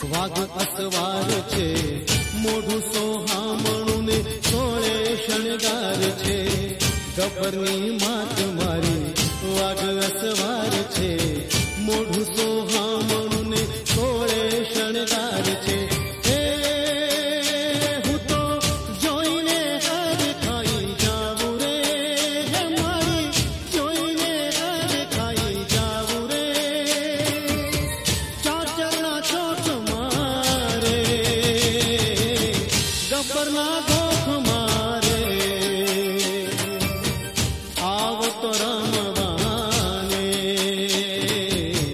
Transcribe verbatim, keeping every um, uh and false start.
વાઘ અસવાર છે, મોઢું સોહામણું ને સોળે શણગાર છે. ગબ્બરની માત મારી વાઘ અસવાર